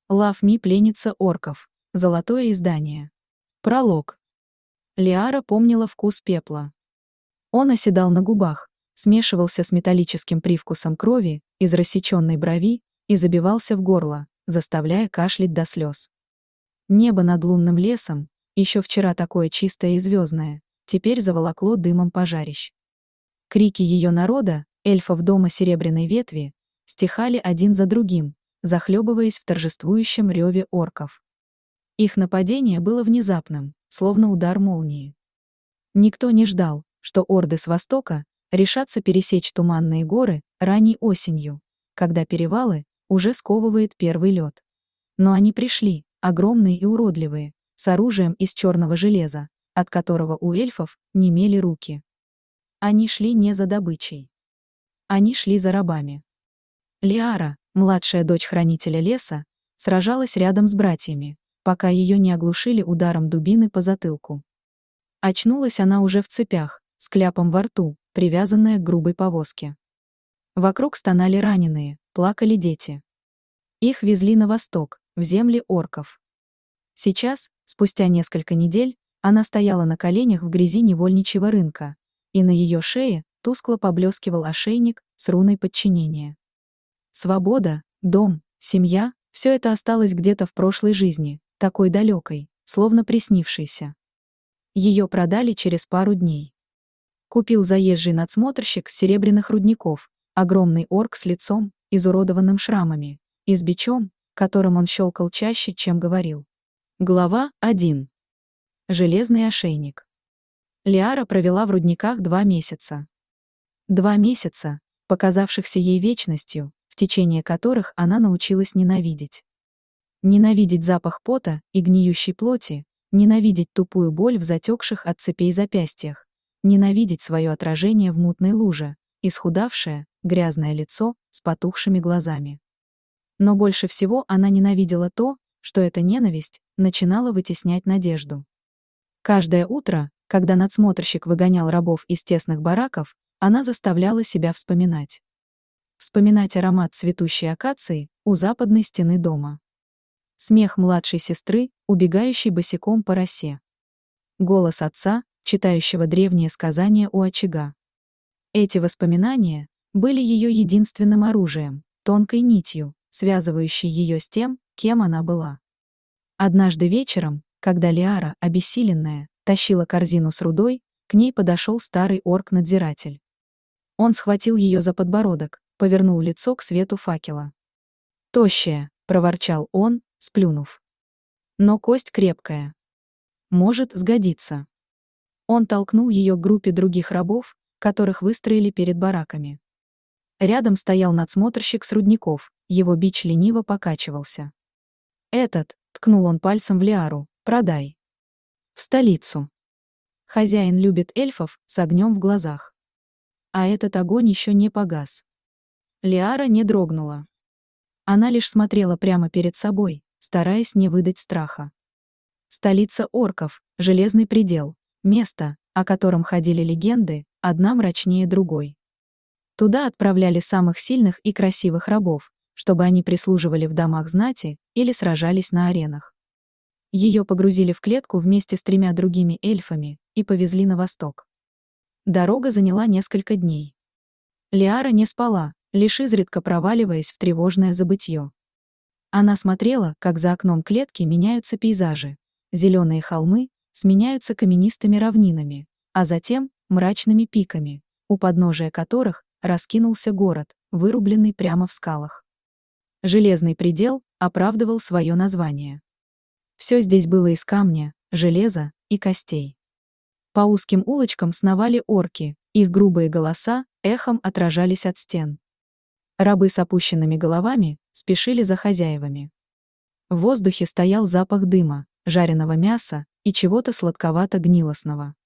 Love Me, пленница орков. Золотое издание. Пролог. Лиара помнила вкус пепла. Он оседал на губах, смешивался с металлическим привкусом крови из рассеченной брови и забивался в горло, заставляя кашлять до слез. Небо над лунным лесом, еще вчера такое чистое и звездное, теперь заволокло дымом пожарищ. Крики ее народа, эльфов дома Серебряной Ветви, стихали один за другим, захлебываясь в торжествующем реве орков. Их нападение было внезапным, словно удар молнии. Никто не ждал, что орды с востока решатся пересечь туманные горы ранней осенью, когда перевалы уже сковывает первый лед. Но они пришли, огромные и уродливые, с оружием из черного железа, от которого у эльфов немели руки. Они шли не за добычей. Они шли за рабами. Лиара, младшая дочь хранителя леса, сражалась рядом с братьями, пока ее не оглушили ударом дубины по затылку. Очнулась она уже в цепях, с кляпом во рту, привязанная к грубой повозке. Вокруг стонали раненые, плакали дети. Их везли на восток, в земли орков. Сейчас, спустя несколько недель, она стояла на коленях в грязи невольничьего рынка, и на ее шее тускло поблескивал ошейник с руной подчинения. Свобода, дом, семья — все это осталось где-то в прошлой жизни, такой далекой, словно приснившейся. Ее продали через пару дней. Купил заезжий надсмотрщик с серебряных рудников, огромный орк с лицом, изуродованным шрамами, и с бичом, которым он щелкал чаще, чем говорил. Глава 1. Железный ошейник. Лиара провела в рудниках 2 месяца. 2 месяца, показавшихся ей вечностью, в течение которых она научилась ненавидеть. Ненавидеть запах пота и гниющей плоти, ненавидеть тупую боль в затекших от цепей запястьях, ненавидеть свое отражение в мутной луже, исхудавшее, грязное лицо с потухшими глазами. Но больше всего она ненавидела то, что эта ненависть начинала вытеснять надежду. Каждое утро, когда надсмотрщик выгонял рабов из тесных бараков, она заставляла себя вспоминать. Вспоминать аромат цветущей акации у западной стены дома. Смех младшей сестры, убегающей босиком по росе. Голос отца, читающего древние сказания у очага. Эти воспоминания были ее единственным оружием, тонкой нитью, связывающей ее с тем, кем она была. Однажды вечером, когда Лиара, обессиленная, тащила корзину с рудой, к ней подошел старый орк-надзиратель. Он схватил ее за подбородок, повернул лицо к свету факела. «Тощая», — проворчал он, сплюнув. «Но кость крепкая. Может, сгодится». Он толкнул ее к группе других рабов, которых выстроили перед бараками. Рядом стоял надсмотрщик с рудников, его бич лениво покачивался. «Этот», — ткнул он пальцем в Лиару, — «продай. В столицу. Хозяин любит эльфов с огнем в глазах. А этот огонь еще не погас». Лиара не дрогнула. Она лишь смотрела прямо перед собой, стараясь не выдать страха. Столица орков, Железный предел, место, о котором ходили легенды, одна мрачнее другой. Туда отправляли самых сильных и красивых рабов, чтобы они прислуживали в домах знати или сражались на аренах. Ее погрузили в клетку вместе с 3 другими эльфами и повезли на восток. Дорога заняла несколько дней. Лиара не спала, лишь изредка проваливаясь в тревожное забытье. Она смотрела, как за окном клетки меняются пейзажи. Зеленые холмы сменяются каменистыми равнинами, а затем мрачными пиками, у подножия которых раскинулся город, вырубленный прямо в скалах. Железный предел оправдывал свое название. Все здесь было из камня, железа и костей. По узким улочкам сновали орки, их грубые голоса эхом отражались от стен. Рабы с опущенными головами спешили за хозяевами. В воздухе стоял запах дыма, жареного мяса и чего-то сладковато-гнилостного.